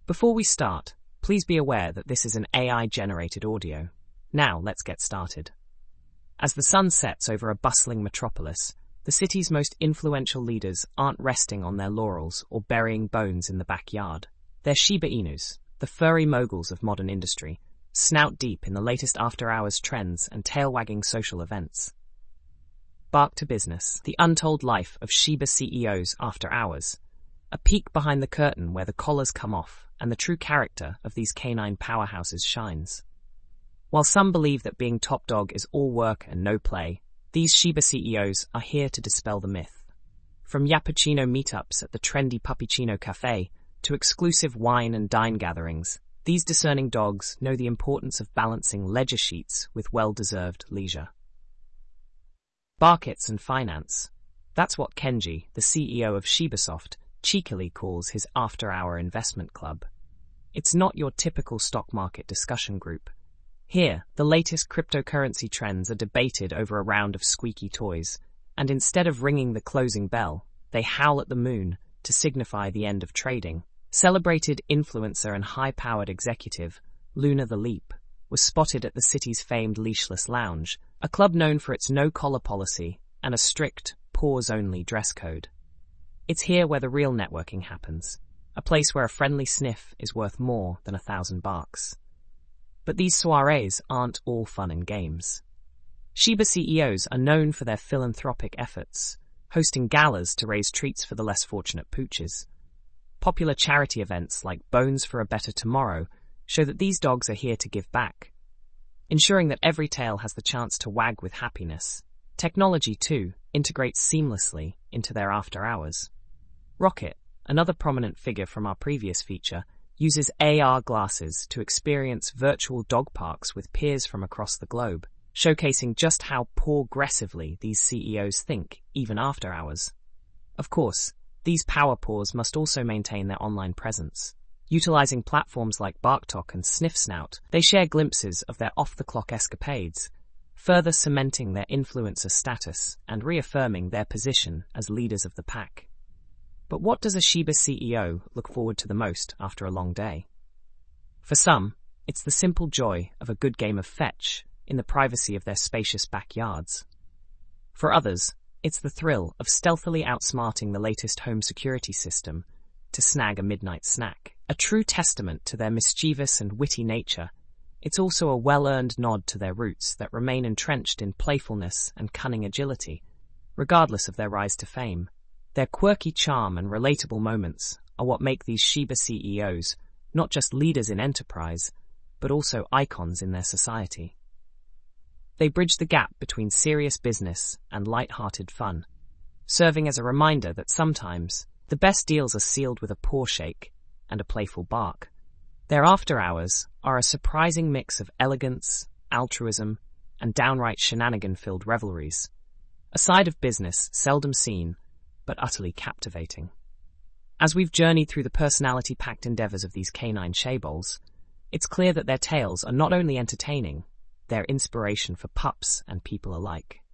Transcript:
Before we start, please be aware that this is an AI-generated audio. Now, let's get started. As the sun sets over a bustling metropolis, the city's most influential leaders aren't resting on their laurels or burying bones in the backyard. They're Shiba Inus, the furry moguls of modern industry, snout deep in the latest after-hours trends and tail-wagging social events. Bark to Business, the untold life of Shiba CEOs after hours. A peek behind the curtain where the collars come off and the true character of these canine powerhouses shines. While some believe that being top dog is all work and no play, these Shiba CEOs are here to dispel the myth. From Yappuccino meetups at the trendy Puppuccino Cafe to exclusive wine and dine gatherings, these discerning dogs know the importance of balancing leisure sheets with well-deserved leisure. Markets and finance. That's what Kenji, the CEO of Shibasoft, cheekily calls his after-hour investment club. It's not your typical stock market discussion group. Here, the latest cryptocurrency trends are debated over a round of squeaky toys, and instead of ringing the closing bell, they howl at the moon to signify the end of trading. Celebrated influencer and high-powered executive, Luna the Leap, was spotted at the city's famed Leashless Lounge, a club known for its no-collar policy and a strict, pause-only dress code. It's here where the real networking happens, a place where a friendly sniff is worth more than 1,000 bucks. But these soirees aren't all fun and games. Shiba CEOs are known for their philanthropic efforts, hosting galas to raise treats for the less fortunate pooches. Popular charity events like Bones for a Better Tomorrow show that these dogs are here to give back, ensuring that every tail has the chance to wag with happiness. Technology, too, integrates seamlessly into their after-hours. Rocket, another prominent figure from our previous feature, uses AR glasses to experience virtual dog parks with peers from across the globe, showcasing just how progressively these CEOs think, even after hours. Of course, these power paws must also maintain their online presence. Utilizing platforms like BarkTok and SniffSnout, they share glimpses of their off-the-clock escapades, further cementing their influencer status and reaffirming their position as leaders of the pack. But what does a Shiba CEO look forward to the most after a long day? For some, it's the simple joy of a good game of fetch in the privacy of their spacious backyards. For others, it's the thrill of stealthily outsmarting the latest home security system to snag a midnight snack. A true testament to their mischievous and witty nature, it's also a well-earned nod to their roots that remain entrenched in playfulness and cunning agility, regardless of their rise to fame. Their quirky charm and relatable moments are what make these Shiba CEOs not just leaders in enterprise, but also icons in their society. They bridge the gap between serious business and light-hearted fun, serving as a reminder that sometimes the best deals are sealed with a paw shake and a playful bark. Their after-hours are a surprising mix of elegance, altruism, and downright shenanigan-filled revelries, a side of business seldom seen, but utterly captivating. As we've journeyed through the personality-packed endeavors of these canine shabols, it's clear that their tales are not only entertaining, they're inspiration for pups and people alike.